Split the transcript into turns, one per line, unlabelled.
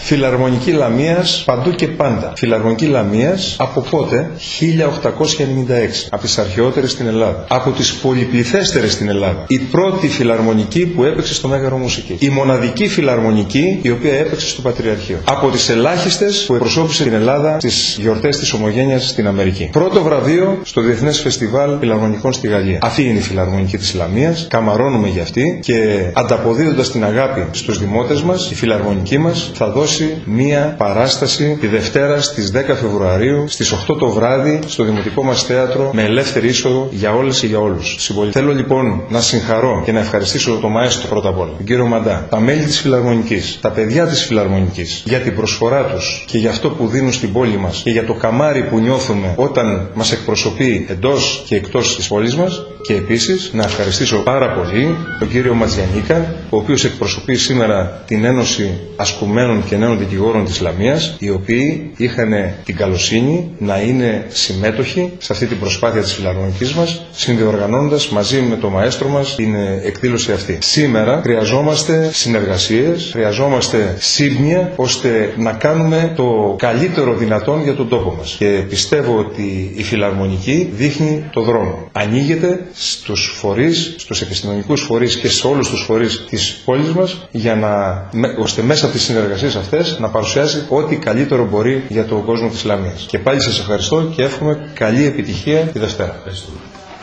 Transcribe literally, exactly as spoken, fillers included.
Φιλαρμονική Λαμίας παντού και πάντα. Φιλαρμονική Λαμίας από πότε? χίλια οκτακόσια ενενήντα έξι. Από τις αρχαιότερες στην Ελλάδα. Από τις πολυπληθέστερες στην Ελλάδα. Η πρώτη φιλαρμονική που έπαιξε στο Μέγαρο Μουσικής. Η μοναδική φιλαρμονική η οποία έπαιξε στο Πατριαρχείο. Από τις ελάχιστες που εκπροσώπησε την Ελλάδα στις γιορτές της Ομογένειας στην Αμερική. Πρώτο βραβείο στο Διεθνές Φεστιβάλ Φιλαρμονικών στη Γαλλία. Αυτή είναι η φιλαρμονική της Λαμίας. Καμαρώνουμε για αυτή και ανταποδίδοντας την αγάπη στους δημότες μας, η φιλαρμονική μας θα δώσει μία παράσταση τη Δευτέρα στις δέκα Φεβρουαρίου στις οκτώ το βράδυ στο Δημοτικό μας Θέατρο με ελεύθερη είσοδο για όλες και για όλους. Συμπολι... Θέλω λοιπόν να συγχαρώ και να ευχαριστήσω τον μαέστρο πρώτα απ' όλα, τον κύριο Μαντά, τα μέλη της Φιλαρμονικής, τα παιδιά της Φιλαρμονικής για την προσφορά τους και για αυτό που δίνουν στην πόλη μας και για το καμάρι που νιώθουμε όταν μας εκπροσωπεί εντός και εκτός της πόλης μας. Και επίσης να ευχαριστήσω πάρα πολύ τον κύριο Ματζιανίκα, ο οποίος εκπροσωπεί σήμερα την Ένωση Ασκουμένων και Νέων Δικηγόρων της Λαμίας, οι οποίοι είχαν την καλοσύνη να είναι συμμέτοχοι σε αυτή την προσπάθεια της φιλαρμονικής μας, συνδιοργανώνοντας μαζί με το μαέστρο μας την εκδήλωση αυτή. Σήμερα χρειαζόμαστε συνεργασίες, χρειαζόμαστε σύμπνοια, ώστε να κάνουμε το καλύτερο δυνατόν για τον τόπο μας. Και πιστεύω ότι η φιλαρμονική δείχνει το δρόμο. Ανοίγεται στους φορείς, στους επιστημονικούς φορείς και σε όλους τους φορείς της πόλης μας, για να, ώστε μέσα από τις συνεργασίες αυτές να παρουσιάζει ό,τι καλύτερο μπορεί για τον κόσμο της Λαμίας. Και πάλι σας ευχαριστώ και εύχομαι καλή επιτυχία τη Δευτέρα. Ευχαριστώ.